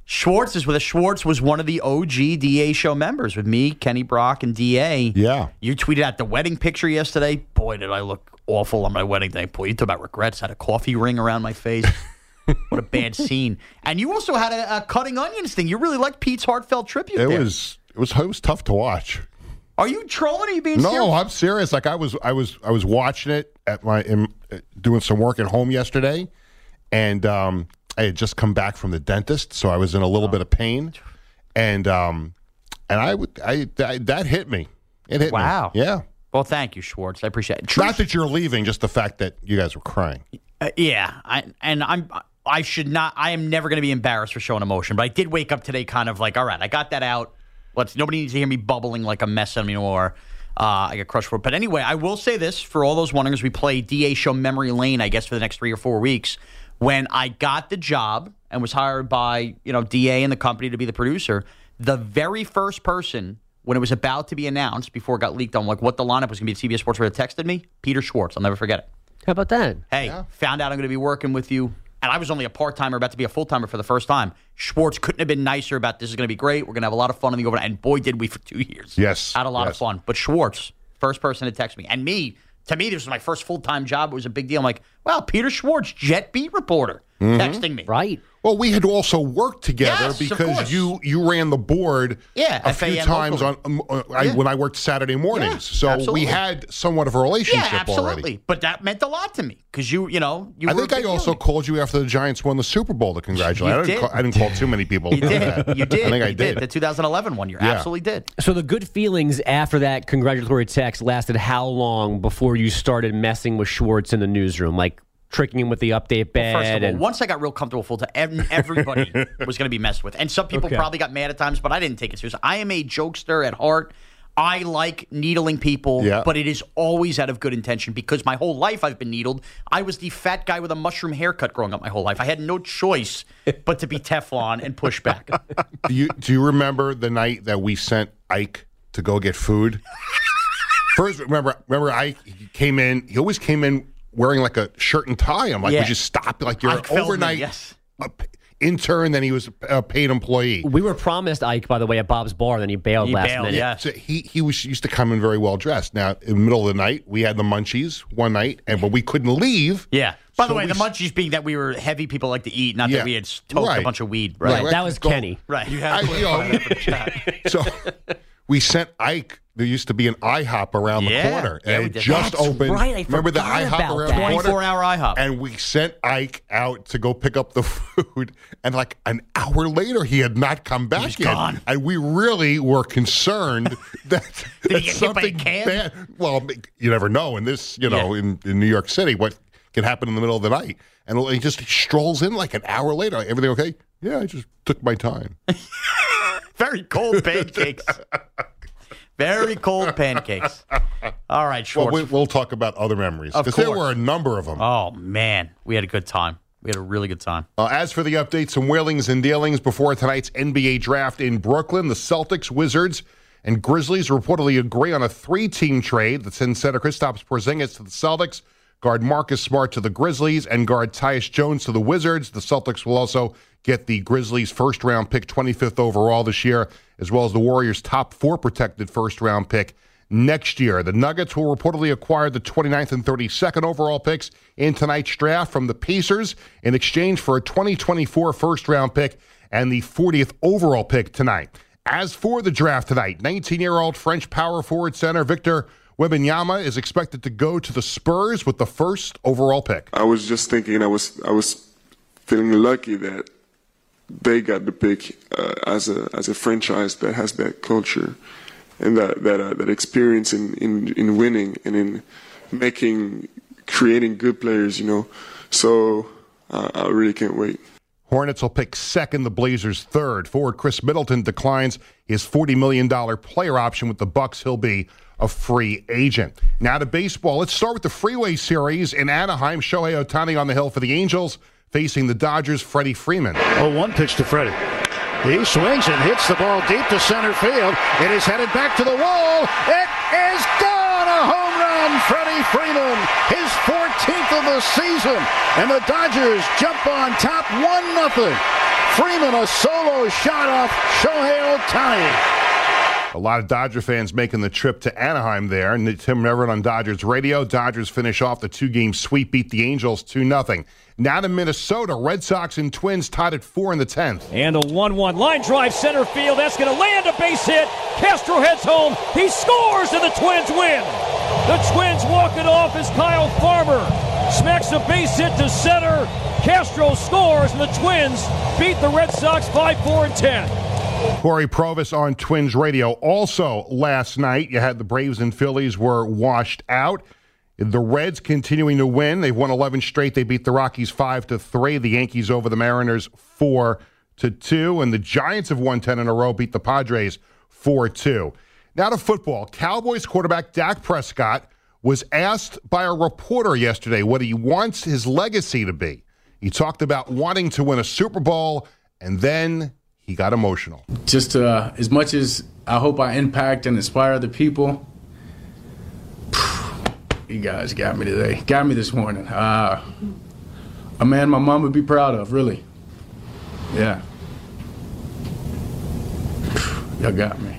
Schwartz is with us. Schwartz was one of the O G D A show members with me, Kenny Brock, and D A. Yeah. You tweeted out the wedding picture yesterday. Boy, did I look awful on my wedding day. Boy, you talk about regrets. Had a coffee ring around my face. What a bad scene. And you also had a, a cutting onions thing. You really liked Pete's heartfelt tribute It there. was it was it was tough to watch. Are you trolling? Or are you being no, serious? I'm serious. Like I was I was I was watching it at my in, uh, doing some work at home yesterday, and um, I had just come back from the dentist, so I was in a little oh. bit of pain, and um, and I would I, I that hit me. It hit wow. me. Yeah. Well, thank you, Schwartz. I appreciate it. True. Not that you're leaving, just the fact that you guys were crying. Uh, yeah, I, and I'm. I should not. I am never going to be embarrassed for showing emotion, but I did wake up today, kind of like, all right, I got that out. Let's. Nobody needs to hear me bubbling like a mess anymore. Uh, I got crushed for it. But anyway, I will say this for all those wondering as we play D A Show Memory Lane, I guess for the next three or four weeks. When I got the job and was hired by you know D A and the company to be the producer, the very first person when it was about to be announced before it got leaked on like what the lineup was going to be at C B S Sports Radio texted me, Peter Schwartz. I'll never forget it. How about that? Hey, yeah. Found out I'm going to be working with you. And I was only a part-timer, about to be a full-timer for the first time. Schwartz couldn't have been nicer about this is going to be great. We're going to have a lot of fun in the overnight. And boy, did we for two years. Yes. Had a lot yes. of fun. But Schwartz, first person to text me. And me, to me, this was my first full-time job. It was a big deal. I'm like, well, Peter Schwartz, Jet Beat reporter, mm-hmm. texting me. Right. Well, we had also worked together yes, because you you ran the board yeah, a F A M few times on um, uh, I, yeah. when I worked Saturday mornings. Yeah, so absolutely. we had somewhat of a relationship yeah, absolutely. already. But that meant a lot to me because you, you know, you I were think I also deal. called you after the Giants won the Super Bowl to congratulate. I didn't, did. call, I didn't call too many people. You did. You did. I think you I did. did. The two thousand eleven one, you yeah. absolutely did. So the good feelings after that congratulatory text lasted how long before you started messing with Schwartz in the newsroom? Like, tricking him with the update bed. Well, first of all, and... once I got real comfortable full time, everybody was going to be messed with. And some people okay. probably got mad at times, but I didn't take it seriously. I am a jokester at heart. I like needling people, yeah. but it is always out of good intention because my whole life I've been needled. I was the fat guy with a mushroom haircut growing up my whole life. I had no choice but to be Teflon and push back. Do you, do you remember the night that we sent Ike to go get food? First, remember, remember Ike he came in, he always came in wearing like a shirt and tie. I'm like, yeah. would you stop? Like you're an Feldman, overnight yes. intern, then he was a paid employee. We were promised Ike, by the way, at Bob's Bar, then he bailed he last bailed, minute. Yeah. So he he was used to come in very well dressed. Now in the middle of the night, we had the munchies one night, and but we couldn't leave. Yeah. By so the way, the we, munchies being that we were heavy people like to eat, not yeah. that we had smoked right. a bunch of weed. Right. Right. That was go, Kenny. Right. You had I, to you know, that for the chat. So we sent Ike. There used to be an IHOP around Yeah. the corner, Yeah, and we it did. just That's opened. right, I Remember the forgot IHOP about around that. the corner? twenty-four hour IHOP. And we sent Ike out to go pick up the food, and like an hour later, he had not come back was yet. gone. And we really were concerned that, Did that he get hit by a something can? bad. Well, you never know in this, you know, Yeah. in, in New York City, what can happen in the middle of the night. And he just strolls in like an hour later. Everything okay? Yeah, I just took my time. Very cold pancakes. Very cold pancakes. All right, Schwartz. Well, we, we'll talk about other memories. Of Because there course. were a number of them. Oh, man. We had a good time. We had a really good time. Uh, as for the updates, some wheelings and dealings before tonight's N B A draft in Brooklyn, the Celtics, Wizards, and Grizzlies reportedly agree on a three-team trade that sends center Kristaps Porzingis to the Celtics, guard Marcus Smart to the Grizzlies, and guard Tyus Jones to the Wizards. The Celtics will also get the Grizzlies' first-round pick, twenty-fifth overall this year, as well as the Warriors' top four protected first-round pick next year. The Nuggets will reportedly acquire the twenty-ninth and thirty-second overall picks in tonight's draft from the Pacers in exchange for a twenty twenty-four first-round pick and the fortieth overall pick tonight. As for the draft tonight, nineteen-year-old French power forward center Victor Wembanyama is expected to go to the Spurs with the first overall pick. I was just thinking I was I was feeling lucky that they got the pick uh, as a as a franchise that has that culture and that that uh, that experience in, in, in winning and in making creating good players, you know. So uh, I really can't wait. Hornets will pick second, the Blazers third. Forward Chris Middleton declines his forty million dollars player option with the Bucks. He'll be a free agent. Now to baseball. Let's start with the Freeway Series in Anaheim. Shohei Ohtani on the hill for the Angels, facing the Dodgers' Freddie Freeman. Oh, one pitch to Freddie. He swings and hits the ball deep to center field. It is headed back to the wall. It is gone! A home run, Freddie Freeman, his fourteenth of the season. And the Dodgers jump on top one nothing. Freeman, a solo shot off Shohei Ohtani. A lot of Dodger fans making the trip to Anaheim there. And Tim Everett on Dodgers radio. Dodgers finish off the two-game sweep, beat the Angels two nothing. Now to Minnesota. Red Sox and Twins tied at four in the tenth. And a one one line drive center field. That's going to land a base hit. Castro heads home. He scores and the Twins win. The Twins walk it off as Kyle Farmer smacks a base hit to center. Castro scores and the Twins beat the Red Sox five four and ten. Corey Provis on Twins radio. Also last night, you had the Braves and Phillies were washed out. The Reds continuing to win. They've won eleven straight. They beat the Rockies five to three. The Yankees over the Mariners four to two. And the Giants have won ten in a row, beat the Padres four two. Now to football. Cowboys quarterback Dak Prescott was asked by a reporter yesterday what he wants his legacy to be. He talked about wanting to win a Super Bowl, and then he got emotional. Just uh, as much as I hope I impact and inspire other people, you guys got me today. Got me this morning. Uh, a man my mom would be proud of, really. Yeah. Y'all got me.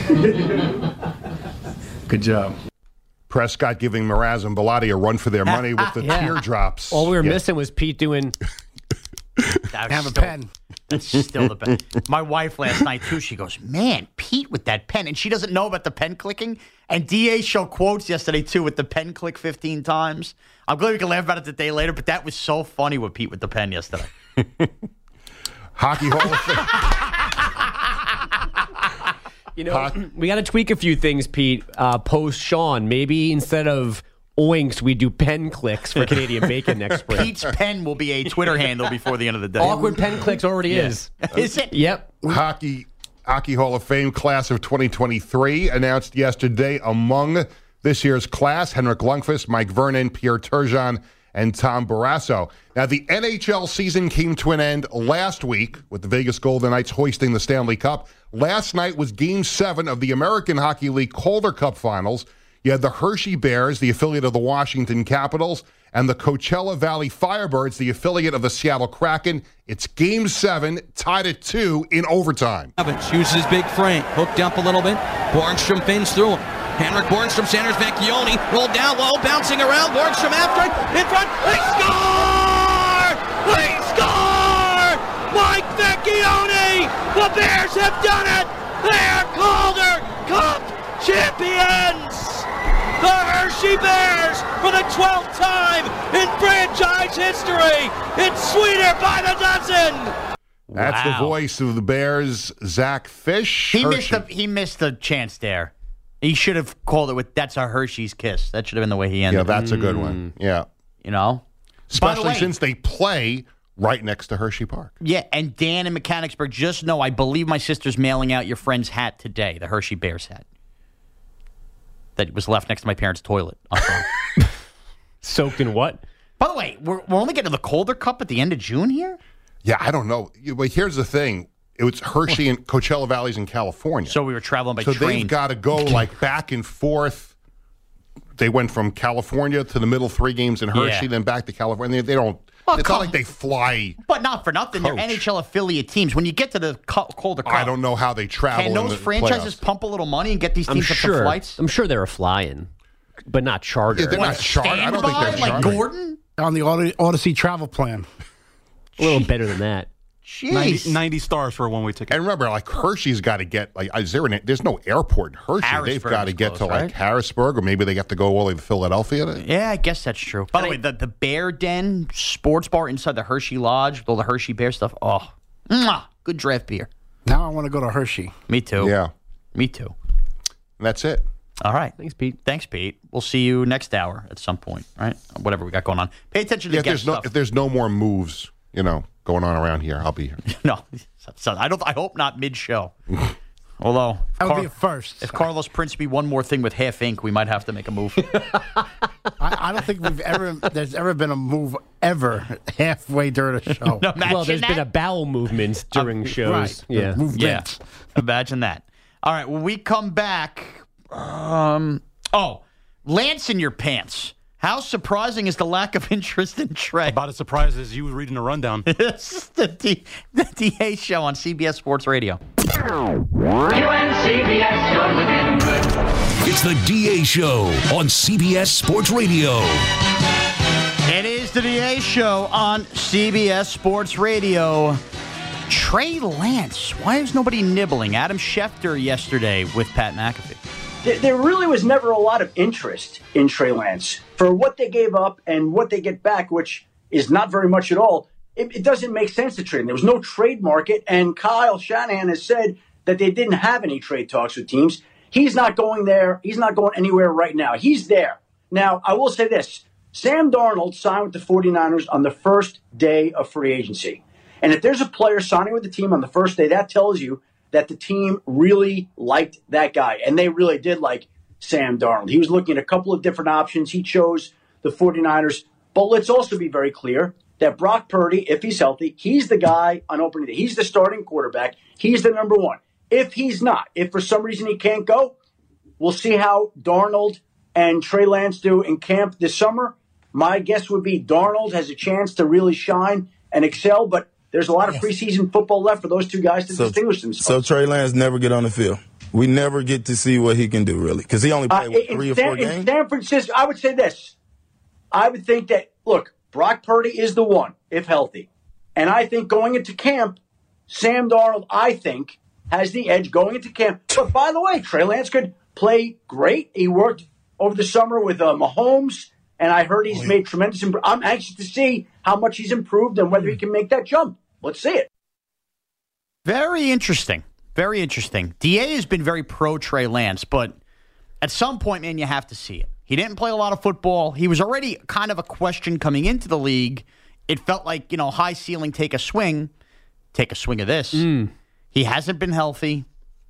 Good job. Prescott giving Mraz and Bilotti a run for their money with the Yeah. teardrops. All we were Yeah. missing was Pete doing. Have a pen. That's still the best. My wife last night, too, she goes, man, Pete with that pen. And she doesn't know about the pen clicking. And D A showed quotes yesterday, too, with the pen click fifteen times. I'm glad we can laugh about it the day later, but that was so funny with Pete with the pen yesterday. Hockey Hall of Fame. You know, we got to tweak a few things, Pete. Uh, post Sean, maybe instead of oinks, we do pen clicks for Canadian Bacon next spring. Pete's pen will be a Twitter handle before the end of the day. Awkward pen clicks already Yeah. is. Is it? Yep. Hockey Hockey Hall of Fame class of twenty twenty-three announced yesterday. Among this year's class, Henrik Lundqvist, Mike Vernon, Pierre Turgeon, and Tom Barrasso. Now, the N H L season came to an end last week with the Vegas Golden Knights hoisting the Stanley Cup. Last night was Game seven of the American Hockey League Calder Cup Finals. You had the Hershey Bears, the affiliate of the Washington Capitals, and the Coachella Valley Firebirds, the affiliate of the Seattle Kraken. It's Game seven, tied at two in overtime. Uses his big frame, hooked up a little bit. Bornstrom fins through him. Henrik Bornstrom, Sanders Vecchione, rolled down low, bouncing around. Bornstrom after it, in front. They score! They score! Mike Vecchione! The Bears have done it! They are Calder Cup champions! The Hershey Bears, for the twelfth time in franchise history, it's sweeter by the dozen. That's Wow. the voice of the Bears, Zach Fish. He Hershey. missed, the, he missed the chance there. He should have called it with, that's a Hershey's kiss. That should have been the way he ended. Yeah, that's a good one. Yeah. You know? Especially way- since they play right next to Hershey Park. Yeah, and Dan in Mechanicsburg, just know I believe my sister's mailing out your friend's hat today, the Hershey Bears hat. That was left next to my parents' toilet. Soaked in what? By the way, we're, we're only getting to the Calder Cup at the end of June here? Yeah, I don't know. But here's the thing. It was Hershey and Coachella Valley's in California. So we were traveling by so train. they've got to go like back and forth. They went from California to the middle three games in Hershey, Yeah. then back to California. They, they don't. Well, it's come- not like they fly. But not for nothing. They're Coach. N H L affiliate teams. When you get to the Cu- Calder Cup, I don't know how they travel. can in those the franchises playoffs. pump a little money and get these I'm teams up sure. to flights? I'm sure they're flying, but not charter. Yeah, they're not char- I don't think they're Standby, like chartering. Gordon? On the Odyssey, Odyssey travel plan. A little better than that. Jeez. ninety, ninety stars for a one-way ticket. And remember, like Hershey's got to get like is there an, there's no airport in Hershey. They've Harrisburg got to is get close, to like right? Harrisburg, or maybe they have to go all the way to Philadelphia. Yeah, I guess that's true. By the way, the, the Bear Den sports bar inside the Hershey Lodge with all the Hershey Bear stuff. Oh, mwah, good draft beer. Now I want to go to Hershey. Me too. Yeah, Me too. and that's it. All right. Thanks, Pete. Thanks, Pete. We'll see you next hour at some point, right? Whatever we got going on. Pay attention to Yeah, the if guest there's no stuff. if there's no more moves, you know, going on around here, I'll be here. No, so I don't. I hope not mid-show. Although, if That would Car- be a first. if Carlos Principe one more thing with half ink, we might have to make a move. I, I don't think we've ever there's ever been a move ever halfway during a show. No, imagine Well, there's that. been a bowel movement during shows. Right. Yeah. Movement. Yeah, imagine that. All right, when we come back, um, oh, Lance in your pants How surprising is the lack of interest in Trey? About as surprised as you reading the rundown. It's the, D- the D A Show on C B S Sports Radio. It's the D A Show on C B S Sports Radio. It is the D A Show on C B S Sports Radio. Trey Lance. Why is nobody nibbling? Adam Schefter yesterday with Pat McAfee. There really was never a lot of interest in Trey Lance. For what they gave up and what they get back, which is not very much at all, it, it doesn't make sense to trade him. There was no trade market, and Kyle Shanahan has said that they didn't have any trade talks with teams. He's not going there. He's not going anywhere right now. He's there. Now, I will say this. Sam Darnold signed with the 49ers on the first day of free agency. And if there's a player signing with the team on the first day, that tells you that the team really liked that guy. And they really did like Sam Darnold. He was looking at a couple of different options. He chose the 49ers. But let's also be very clear that Brock Purdy, if he's healthy, he's the guy on opening day. He's the starting quarterback. He's the number one. If he's not, if for some reason he can't go, we'll see how Darnold and Trey Lance do in camp this summer. My guess would be Darnold has a chance to really shine and excel, but there's a lot of preseason football left for those two guys to so, distinguish themselves. So Trey Lance never get on the field. We never get to see what he can do, really, because he only played uh, what, three or San, four games. In San Francisco, I would say this. I would think that, look, Brock Purdy is the one, if healthy. And I think going into camp, Sam Darnold, I think, has the edge going into camp. But by the way, Trey Lance could play great. He worked over the summer with uh, Mahomes, and I heard he's oh, yeah. made tremendous improvement. I'm anxious to see how much he's improved and whether he can make that jump. Let's see it. Very interesting. Very interesting. D A has been very pro Trey Lance, but at some point, man, you have to see it. He didn't play a lot of football. He was already kind of a question coming into the league. It felt like, you know, high ceiling, take a swing. Take a swing of this. Mm. He hasn't been healthy.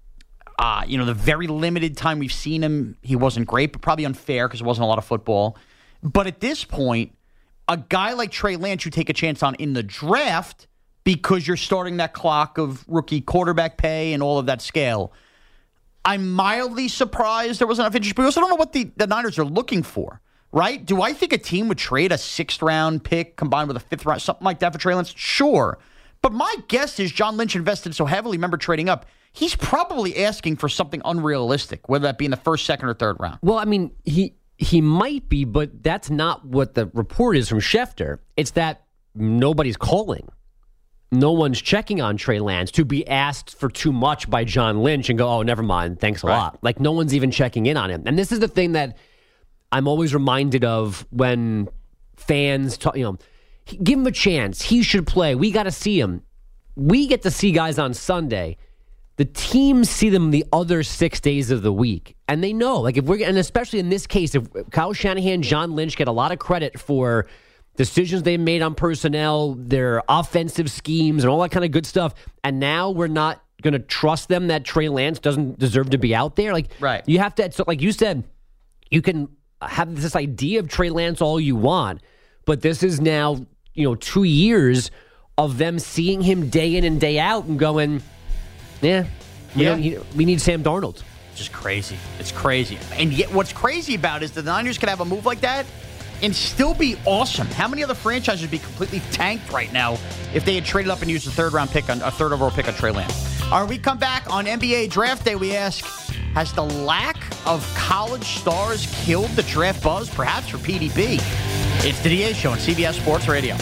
Uh, you know, the very limited time we've seen him, he wasn't great, but probably unfair because there wasn't a lot of football. But at this point, a guy like Trey Lance you take a chance on in the draft because you're starting that clock of rookie quarterback pay and all of that scale. I'm mildly surprised there wasn't enough interest, but I also don't know what the, the Niners are looking for, right? Do I think a team would trade a sixth-round pick combined with a fifth-round, something like that for Trey Lance? Sure. But my guess is John Lynch invested so heavily, remember trading up, he's probably asking for something unrealistic, whether that be in the first, second, or third round. Well, I mean, he he might be, but that's not what the report is from Schefter. It's that nobody's calling. No one's checking on Trey Lance to be asked for too much by John Lynch and go, oh, never mind, thanks a right. lot. Like, no one's even checking in on him. And this is the thing that I'm always reminded of when fans talk, you know, give him a chance. He should play. We got to see him. We get to see guys on Sunday. The teams see them the other six days of the week. And they know, like, if we're, and especially in this case, if Kyle Shanahan, John Lynch get a lot of credit for decisions they made on personnel, their offensive schemes, and all that kind of good stuff. And now we're not going to trust them that Trey Lance doesn't deserve to be out there. Like, right. You have to, so like you said, you can have this idea of Trey Lance all you want, but this is now, you know, two years of them seeing him day in and day out and going, yeah, we, yeah. He, we need Sam Darnold. It's just crazy. It's crazy. And yet what's crazy about it is the Niners could have a move like that and still be awesome. How many other franchises would be completely tanked right now if they had traded up and used a third round pick on a third overall pick on Trey Lance? All right, we come back on N B A Draft Day. We ask, has the lack of college stars killed the draft buzz? Perhaps for P D B. It's the D A Show on C B S Sports Radio.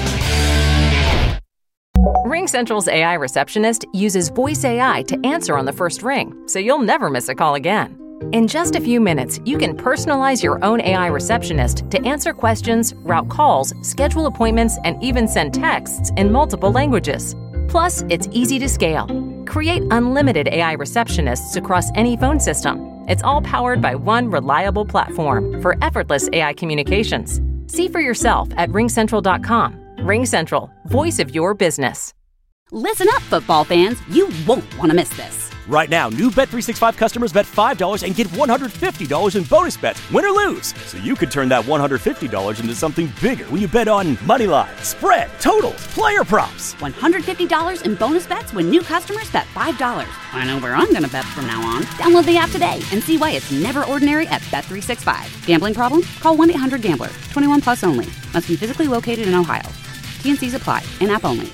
RingCentral's A I receptionist uses voice A I to answer on the first ring, so you'll never miss a call again. In just a few minutes, you can personalize your own A I receptionist to answer questions, route calls, schedule appointments, and even send texts in multiple languages. Plus, it's easy to scale. Create unlimited A I receptionists across any phone system. It's all powered by one reliable platform for effortless A I communications. See for yourself at ring central dot com. RingCentral, voice of your business. Listen up, football fans. You won't want to miss this. Right now, new Bet three sixty-five customers bet five dollars and get one hundred fifty dollars in bonus bets, win or lose. So you could turn that one hundred fifty dollars into something bigger when you bet on money line, spread, totals, player props. one hundred fifty dollars in bonus bets when new customers bet five dollars. I know where I'm going to bet from now on. Download the app today and see why it's never ordinary at Bet three sixty-five. Gambling problem? Call one eight hundred gambler. twenty-one plus only. Must be physically located in Ohio. T N Cs apply. In-app only.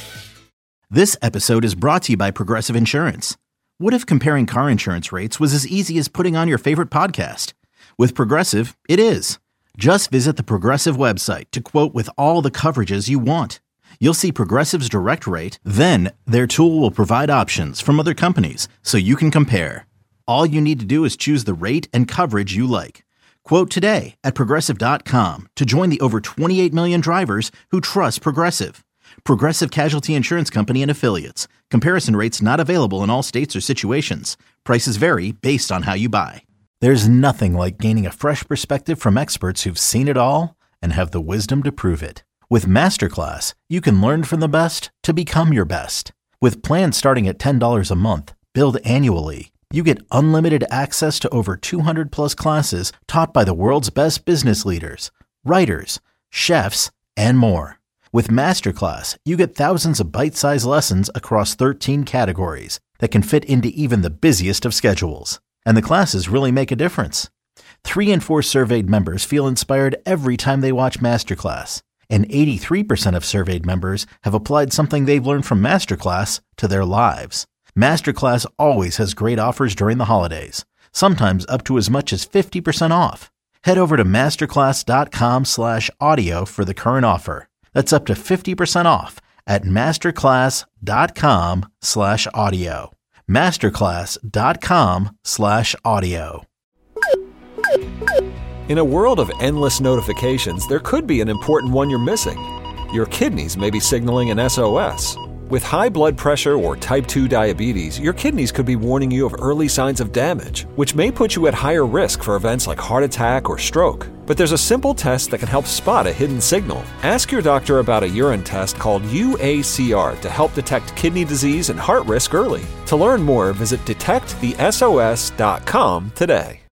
This episode is brought to you by Progressive Insurance. What if comparing car insurance rates was as easy as putting on your favorite podcast? With Progressive, it is. Just visit the Progressive website to quote with all the coverages you want. You'll see Progressive's direct rate, then their tool will provide options from other companies so you can compare. All you need to do is choose the rate and coverage you like. Quote today at Progressive dot com to join the over twenty-eight million drivers who trust Progressive. Progressive Casualty Insurance Company and Affiliates. Comparison rates not available in all states or situations. Prices vary based on how you buy. There's nothing like gaining a fresh perspective from experts who've seen it all and have the wisdom to prove it. With Masterclass, you can learn from the best to become your best. With plans starting at ten dollars a month, billed annually, you get unlimited access to over two hundred plus classes taught by the world's best business leaders, writers, chefs, and more. With Masterclass, you get thousands of bite-sized lessons across thirteen categories that can fit into even the busiest of schedules. And the classes really make a difference. Three in four surveyed members feel inspired every time they watch Masterclass. And eighty-three percent of surveyed members have applied something they've learned from Masterclass to their lives. Masterclass always has great offers during the holidays, sometimes up to as much as fifty percent off. Head over to masterclass.com slash audio for the current offer. That's up to fifty percent off at masterclass.com slash audio. Masterclass.com slash audio. In a world of endless notifications, there could be an important one you're missing. Your kidneys may be signaling an S O S. With high blood pressure or type two diabetes, your kidneys could be warning you of early signs of damage, which may put you at higher risk for events like heart attack or stroke. But there's a simple test that can help spot a hidden signal. Ask your doctor about a urine test called U A C R to help detect kidney disease and heart risk early. To learn more, visit detect the S O S dot com today.